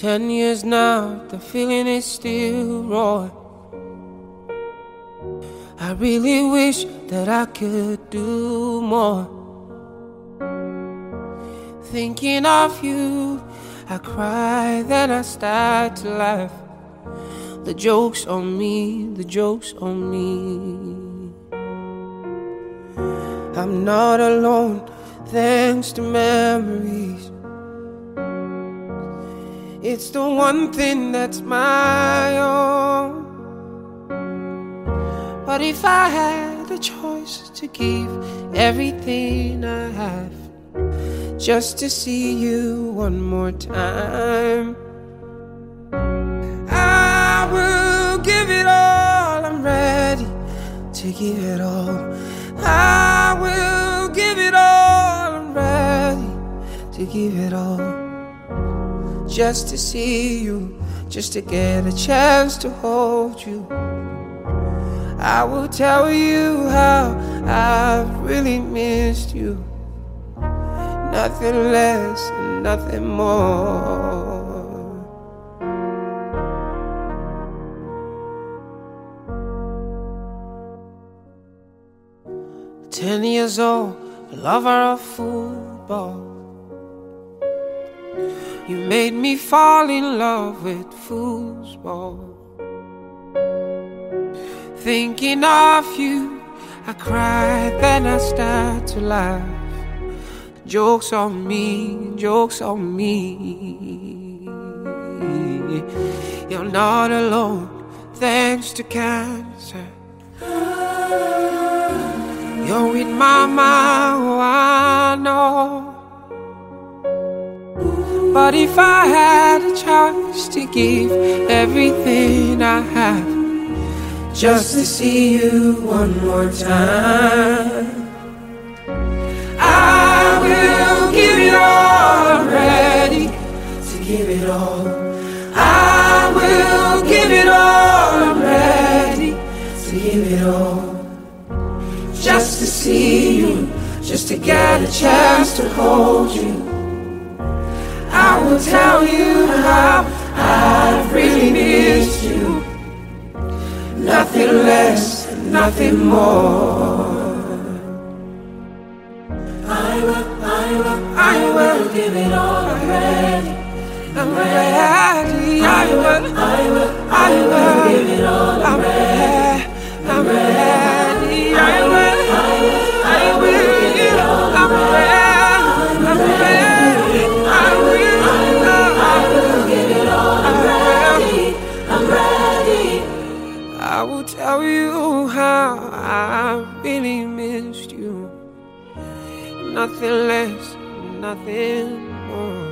10 years now, the feeling is still raw. I really wish that I could do more. Thinking of you, I cry, then I start to laugh. The joke's on me, the joke's on me. I'm not alone, thanks to memories. It's the one thing that's my own. But if I had a choice to give everything I have just to see you one more time, I will give it all. I'm ready to give it all. I will give it all. I'm ready to give it all. Just to see you, just to get a chance to hold you. I will tell you how I've really missed you. Nothing less and nothing more. 10 years old, a lover of football. You made me fall in love with football. Thinking of you, I cry, then I start to laugh. Joke's on me, joke's on me. You're not alone, thanks to cancer. You're in my mind, oh, I know. But if I had a chance to give everything I have just to see you one more time, I will give it all. I'm ready to give it all. I will give it all. I'm ready to give it all. Just to see you, just to get a chance to hold you. I will tell you how I've really missed you. Nothing less, nothing more. I will give it all. I'm ready. I'm ready. I will give it all. I'm ready. I'm ready. I will give it all. I'm ready. I'm ready. I will give it all. I'm ready. I'm ready. I will tell you how I really missed you. Nothing less, nothing more.